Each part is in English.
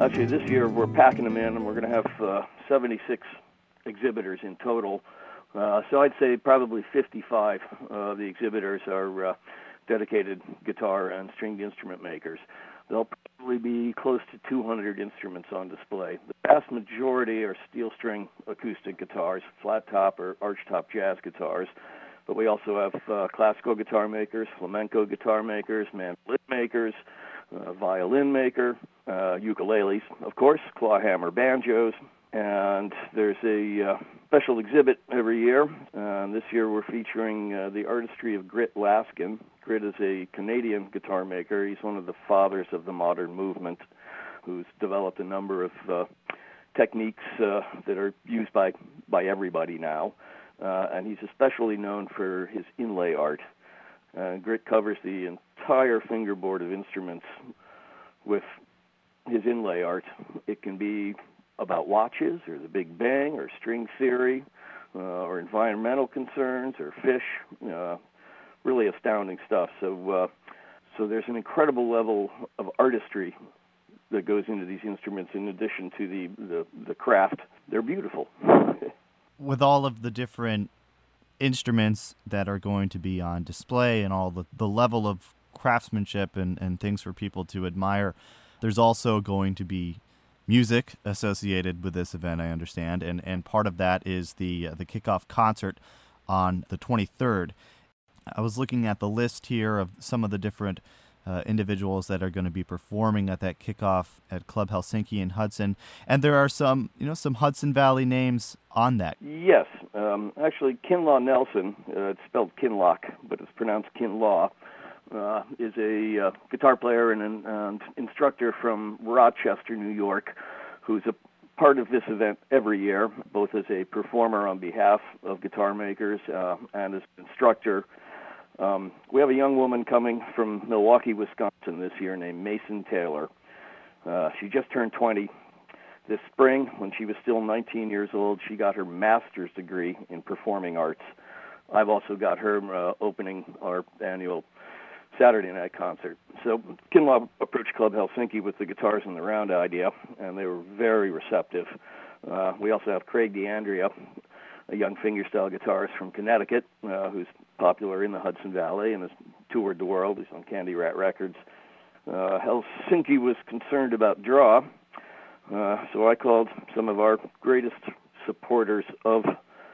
Actually, this year we're packing them in, and we're going to have 76 exhibitors in total. So I'd say probably 55 of the exhibitors are dedicated guitar and stringed instrument makers. There'll probably be close to 200 instruments on display. The vast majority are steel string acoustic guitars, flat top or arch top jazz guitars. But we also have classical guitar makers, flamenco guitar makers, mandolin makers, violin maker, ukuleles, of course, clawhammer banjos. And there's a special exhibit every year. This year we're featuring the artistry of Grit Laskin. Grit is a Canadian guitar maker. He's one of the fathers of the modern movement, who's developed a number of techniques that are used by everybody now. And he's especially known for his inlay art. Grit covers the entire fingerboard of instruments with his inlay art. It can be about watches or the Big Bang or string theory or environmental concerns or fish. Really astounding stuff. So there's an incredible level of artistry that goes into these instruments in addition to the craft. They're beautiful. With all of the different instruments that are going to be on display and all the level of craftsmanship and things for people to admire, there's also going to be music associated with this event, I understand, and part of that is the kickoff concert on the 23rd. I was looking at the list here of some of the different individuals that are going to be performing at that kickoff at Club Helsinki in Hudson, and there are some Hudson Valley names on that. Yes, actually, Kinlaw Nelson, it's spelled Kinlock, but it's pronounced Kinlaw, is a guitar player and an instructor from Rochester, New York, who's a part of this event every year, both as a performer on behalf of guitar makers and as an instructor. We have a young woman coming from Milwaukee, Wisconsin this year named Mason Taylor. She just turned 20 this spring. When she was still 19 years old, she got her master's degree in performing arts. I've also got her opening our annual Saturday night concert. So Kinlaw approached Club Helsinki with the Guitars in the Round idea, and they were very receptive. We also have Craig DeAndrea, a young fingerstyle guitarist from Connecticut, who's popular in the Hudson Valley and has toured the world. He's on Candy Rat Records. Helsinki was concerned about draw, so I called some of our greatest supporters of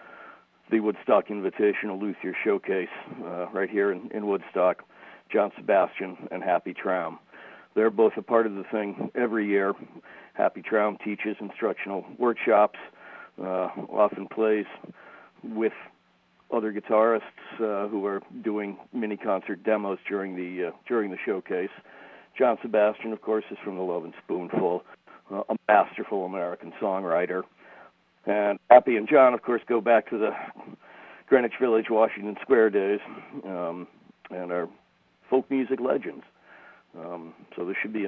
the Woodstock Invitational Luthier Showcase right here in Woodstock, John Sebastian and Happy Traum. They're both a part of the thing every year. Happy Traum teaches instructional workshops, often plays with other guitarists who are doing mini concert demos during the showcase. John Sebastian, of course, is from the Love and Spoonful, a masterful American songwriter. And Happy and John, of course, go back to the Greenwich Village, Washington Square days, and are folk music legends. So this should be,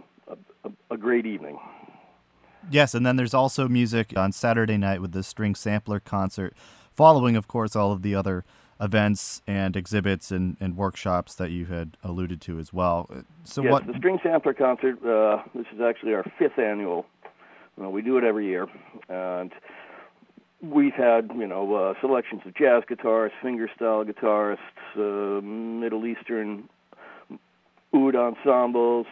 a great evening. Yes, and then there's also music on Saturday night with the String Sampler concert, following, of course, all of the other events and exhibits and workshops that you had alluded to as well. So yes, the String Sampler concert, this is actually our 5th annual. We do it every year, and we've had, selections of jazz guitarists, fingerstyle guitarists, Middle Eastern oud ensembles,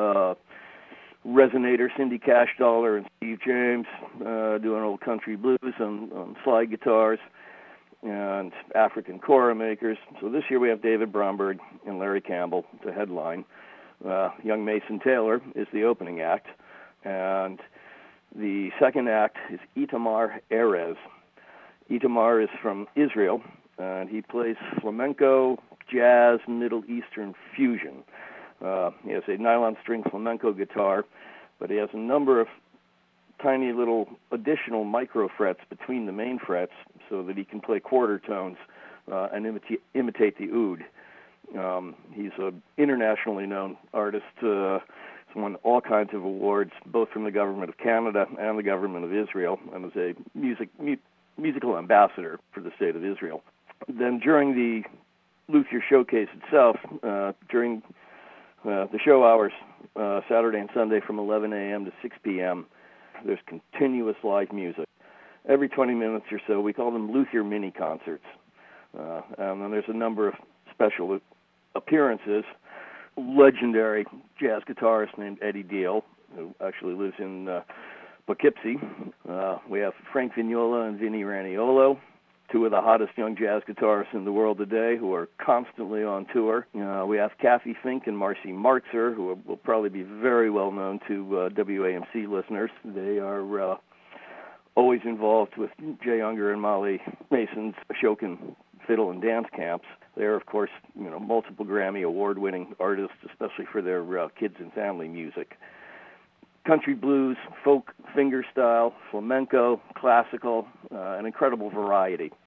Resonator, Cindy Cashdollar and Steve James doing old country blues on slide guitars, and African kora makers. So this year we have David Bromberg and Larry Campbell to headline. Young Mason Taylor is the opening act, and the second act is Itamar Erez. Itamar is from Israel, and he plays flamenco, jazz, Middle Eastern fusion. He has a nylon string flamenco guitar, but he has a number of tiny little additional micro frets between the main frets so that he can play quarter tones and imitate the oud. He's an internationally known artist. He's won all kinds of awards, both from the government of Canada and the government of Israel, and is a musical ambassador for the state of Israel. Then during the Luthier Showcase itself, during the show hours Saturday and Sunday from 11 a.m. to 6 p.m. There's continuous live music. Every 20 minutes or so, we call them Luthier mini concerts. And then there's a number of special appearances. Legendary jazz guitarist named Eddie Deal, who actually lives in Poughkeepsie. We have Frank Vignola and Vinnie Raniolo, two of the hottest young jazz guitarists in the world today, who are constantly on tour. We have Kathy Fink and Marcy Martzer, who will probably be very well known to WAMC listeners. They are always involved with Jay Unger and Molly Mason's Ashokan fiddle and dance camps. They're, of course, multiple Grammy award-winning artists, especially for their kids and family music. Country blues, folk, fingerstyle, flamenco, classical, an incredible variety.